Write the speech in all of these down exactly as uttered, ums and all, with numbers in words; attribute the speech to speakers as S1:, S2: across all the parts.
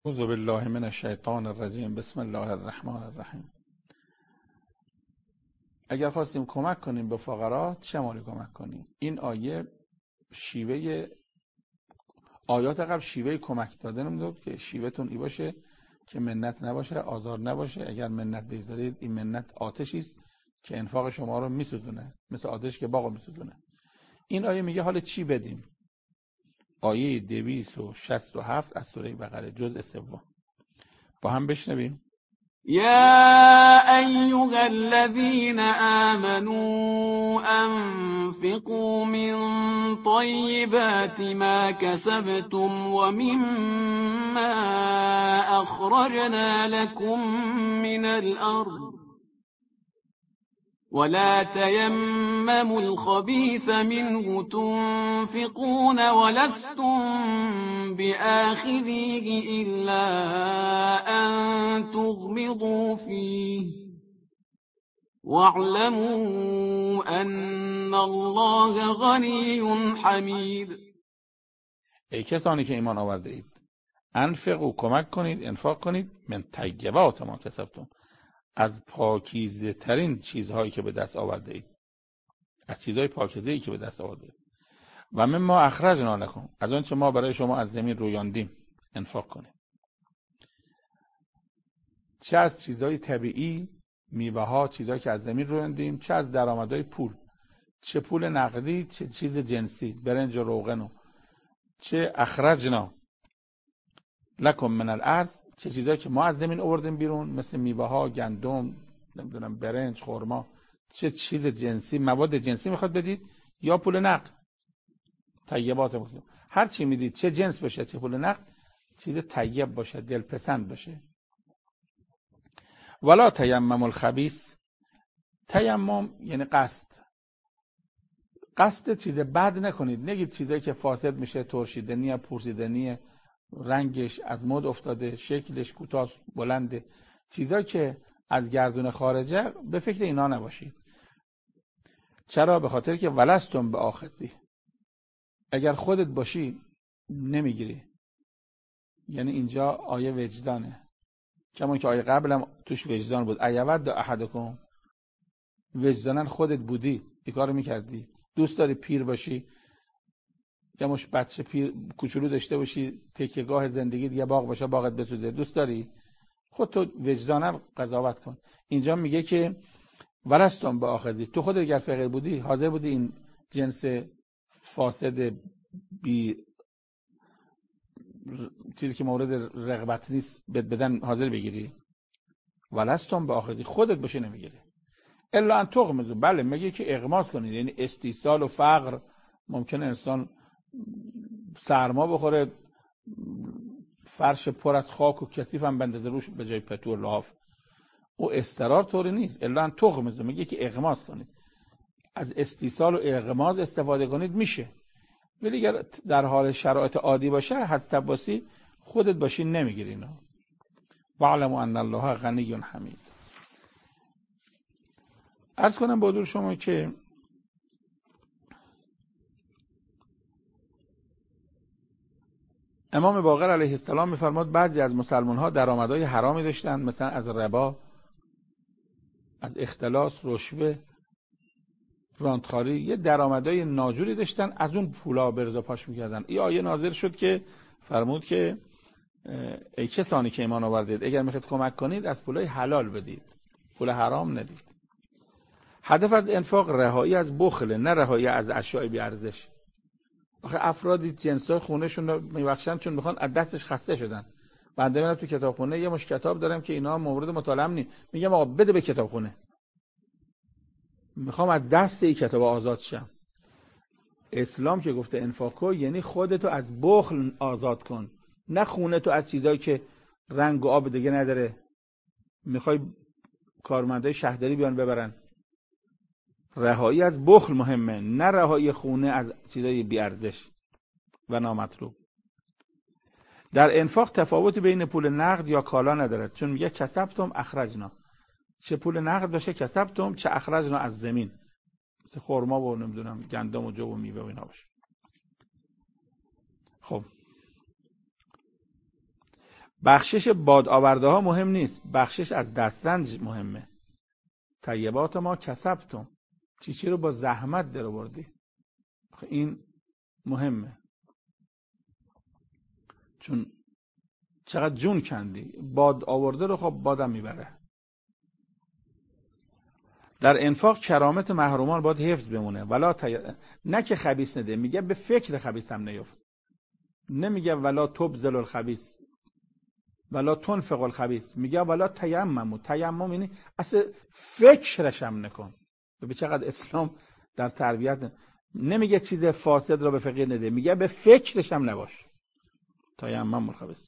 S1: اعوذ بالله من الشیطان الرجیم. بسم الله الرحمن الرحیم. اگر خواستیم کمک کنیم به فقرا چه مالی کمک کنیم؟ این آیه شیوه آیات قبل شیوه کمک دادن میداد که شیوهتون ای باشه که منت نباشه، آزار نباشه. اگر منت بگذارید این منت آتشی است که انفاق شما رو میسوزونه، مثل آتش که باغو میسوزونه. این آیه میگه حالا چی بدیم؟ آیه دویست و شصت و هفت از سوره بقره جزء سوم. با هم بشنویم.
S2: يا أيها الذين آمنوا أنفقوا من طيبات ما كسبتم ومما أخرجنا لكم من الأرض ولا تيمموا الخبيث منه تنفقون ولستم بآخذيه إلا أن تغمضوا فيه واعلموا أن الله غني حميد.
S1: ای کسانی که ایمان آورده اید، انفقوا کمک کنید، انفاق کنید، من طیبات ما کسبتم، از پاکیزه ترین چیزهایی که به دست آورده اید، از چیزهای پاکیزه ای که به دست آورده اید. و مما اخرجنا لکم، از آنچه ما برای شما از زمین رویاندیم انفاق کنید. چه از چیزهای طبیعی، میوه ها، چیزهایی که از زمین رویاندیم، چه از درآمدهای پول، چه پول نقدی، چه چیز جنسی، برنج و روغن، چه اخرجنا لکم من الارض، چه چیزایی که ما از زمین آوردیم بیرون، مثل میوه ها، گندم، نمیدونم برنج، خرما، چه چیز جنسی، مواد جنسی میخواد بدید یا پول نقد. طیبات مسلم، هر چی میدید چه جنس باشه چه پول نقد، چیز طیب باشه، دلپسند باشه. ولا تیمم الخبیث، تیمم یعنی قصد، قصد چیز بد نکنید. نگید چیزایی که فاسد میشه، ترشیدنیه، پوسیدنیه، رنگش از مد افتاده، شکلش کوتاه بلنده، چیزایی که از گردون خارجه، به فکر اینا نباشید. چرا؟ به خاطر که ولستم به آخذی، اگر خودت باشی نمیگیری. یعنی اینجا آیه وجدانه، کما که آیه قبلم توش وجدان بود. ایود احدکم، وجدانن خودت بودی این کارو میکردی. دوست داری پیر باشی، یا مش بچه پیر کوچولو داشته باشی، تکیه‌گاه زندگی دیگه باغ باشه، باغت بسوزه، دوست داری؟ خود تو وجدانن قضاوت کن. اینجا میگه که ولستم به آخذی، تو خودت اگر فقیر بودی حاضر بودی این جنس فاسد بی چیزی که مورد رغبت نیست بدن حاضر بگیری؟ ولستم به آخذی، خودت باشه نمیگیری. الا ان تغمضوا، بله میگه که اغماض کنید، یعنی استیصال و فقر. ممکنه انسان سرما بخوره، فرش پر از خاک و کثیف هم بندازه روش به جای پتو و لحاف، او استرار طوری نیست. الا ان تغمضوا، میگه که اغماض کنید. از استیصال و اغماض استفاده کنید میشه، ولی اگر در حال شرایط عادی باشه، حضرت عباسی خودت باشی نمیگیری اینا. واعلموا ان الله غنی حمید. عرض کنم با حضور شما که امام باقر علیه السلام میفرماد بعضی از مسلمان ها درآمدهای حرامی داشتن، مثلا از ربا، از اختلاس، رشوه، رانتخاری، یه درآمدهای ناجوری داشتن، از اون پولا به رضا پاش میکردن. این آیه نازل شد که فرمود که ای کسانی که ایمان آوردید، اگر میخواید کمک کنید از پولای حلال بدید، پول حرام ندید. هدف از انفاق رهایی از بخل، نه رهایی از اشیاء بی ارزش. آخه افرادی جنسای خونهشون رو میبخشن چون میخوان از دستش خسته شدن. بنده میرم تو کتابخونه یه مش کتاب دارم که اینا مورد مطالعه نی، میگم آقا بده به کتابخونه، میخوام از دست این کتاب آزاد شم. اسلام که گفته انفاق کن یعنی خودتو از بخل آزاد کن، نه خونتو از چیزایی که رنگ و آب دیگه نداره میخوای کارمندای شهرداری بیان ببرن. رهایی از بخل مهمه، نه رهایی خونه از چیزای بی ارزش و نامطلوب. در انفاق تفاوتی بین پول نقد یا کالا ندارد، چون میگه کسبتم اخرجنا، چه پول نقد باشه کسبتم، چه اخرجنا از زمین، مثل خرما و نمیدونم گندم و جو و میوه و اینا باشه. خب بخشش باد آورده ها مهم نیست، بخشش از دسترنج مهمه. طیبات ما کسبتم، چی چی رو با زحمت در آوردی، این مهمه. چون چقدر جون کندی، باد آورده رو خب بادم میبره. در انفاق کرامت محرومان باید حفظ بمونه. ولا تی... نه که خبیث نده، میگه به فکر خبیث هم نیفت. نمیگه ولا تبذل الخبیث ولا تنفق الخبیث، میگه ولا تیممو. تیمم یعنی اصلا فکرش هم نکن. به چقدر اسلام در تربیت نمیگه چیز فاسد رو به فقیر نده، میگه به فکرش هم نباش. تیمم الخبیث.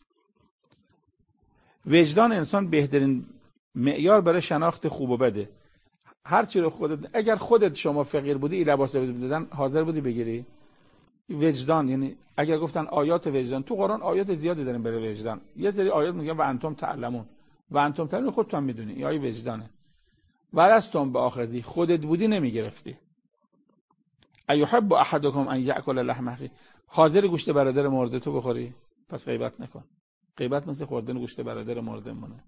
S1: وجدان انسان بهترین معیار برای شناخت خوب و بده. هر چی رو خودت، اگر خودت شما فقیر بودی این لباس رو بدن حاضر بودی بگیری؟ وجدان یعنی اگر گفتن آیات وجدان، تو قرآن آیات زیادی داریم برای وجدان. یه سری آیات میگن و انتم تعلمون، و انتم تعلمون خودت هم میدونی، این آیه وجدانه. ولستم بآخذی، خودت بودی نمیگرفتی. ایحب احدکم ان یاکل لحم اخیه، حاضر گوشت برادر مرده تو بخوری؟ پس غیبت نکن. غیبت مثل خوردن گوشت برادر مرده مونه.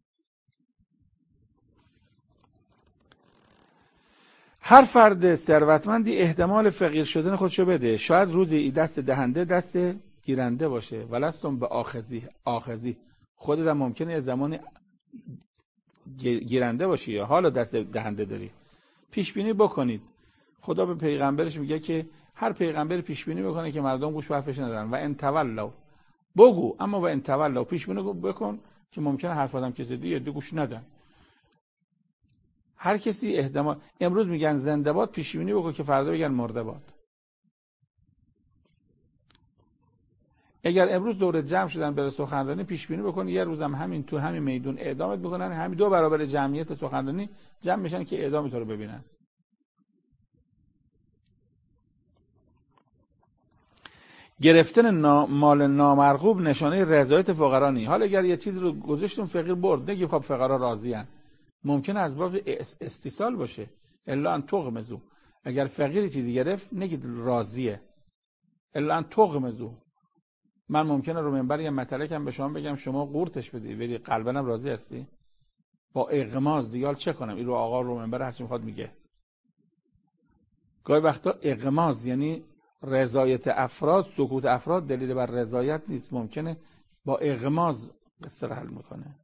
S1: هر فرد ثروتمندی احتمال فقیر شدن خودشو بده. شاید روزی دست دهنده دست گیرنده باشه. ولستم به آخذی، آخذی خودت هم ممکنه یه زمانی گیرنده باشی یا حالا دست دهنده داری. پیش بینی بکنید. خدا به پیغمبرش میگه که هر پیغمبر پیش بینی بکنه که مردم گوش به حرفش ندارن. و ان تولوا، بگو اما و ان تولوا، پیش بینی بکن که ممکنه حرف آدم کسی دیگه گوش ندن. هر کسی احتمال، امروز میگن زنده باد، پیش بینی بکن که فردا بگن مرده باد. اگر امروز دور جمع شدن برای سخنرانی، پیش بینی بکن یه روزم همین تو همین میدون اعدامت میکنن، همین دو برابر جمعیت سخنرانی جمع میشن که اعدام تو رو ببینن. گرفتن نا... مال نامرغوب نشانه رضایت فقرا نیست. حالا اگر یه چیز رو گذاشتون فقیر برد، نگید خب فقرا راضی ان، ممکنه از باب استیصال باشه. الا ان تغمزو، اگر فقیری چیزی گرفت نگید راضیه. الا ان تغمزو، من ممکنه رو منبر یه مطلقم به شما بگم شما قورتش بدی ولی قلباً هم راضی هستی. با اغماز دیگه چه کنم؟ این رو آقا رو منبر هر چی میخواد میگه. گاهی وقتا اغماز یعنی رضایت افراد، سکوت افراد دلیل بر رضایت نیست. ممکنه با اغماز قصه حل میکنه.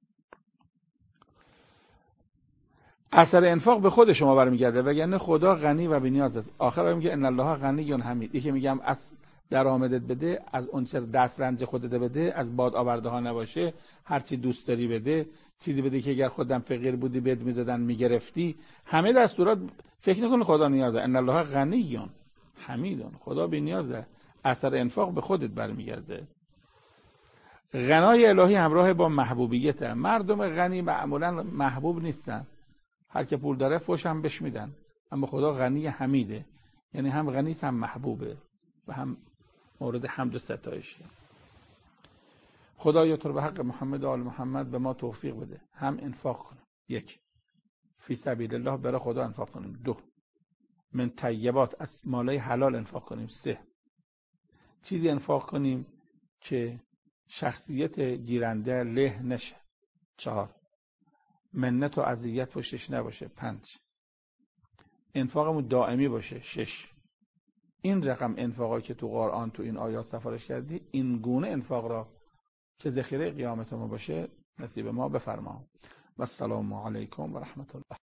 S1: اثر انفاق به خود شما برمیگرده، وگرنه خدا غنی و بی‌نیاز است. آخر میگه ان الله غنی حمید. یکی میگم از درآمدت بده، از اون چه دست رنج خودت بده، از باد آورده ها نباشه، هر چی دوست داری بده، چیزی بده که اگر خودم فقیر بودی بد میدادن میگرفتی. همه دستورات فکر نکن خدا نیازه. ان الله غنی حمید، خدا بی‌نیازه. اثر انفاق به خودت برمیگرده. غنای الهی همراه با محبوبیت. مردم غنی معمولا محبوب نیستن، هر که پول داره فوش هم بهش میدن. اما خدا غنی حمیده، یعنی هم غنی هم محبوبه و هم مورد حمد و ستایشه. خدایا تو به حق محمد و آل محمد به ما توفیق بده، هم انفاق کنیم. یک، فی سبیل الله برای خدا انفاق کنیم. دو، من طیبات، از مالای حلال انفاق کنیم. سه، چیزی انفاق کنیم که شخصیت گیرنده له نشه. چهار، منت و اذیت پشتش نباشه. پنج، انفاقمون دائمی باشه. شش، این رقم انفاقی که تو قرآن تو این آیات سفارش کردی، این گونه انفاق را که ذخیره قیامت ما باشه نصیب ما بفرما. و السلام علیکم و رحمت الله.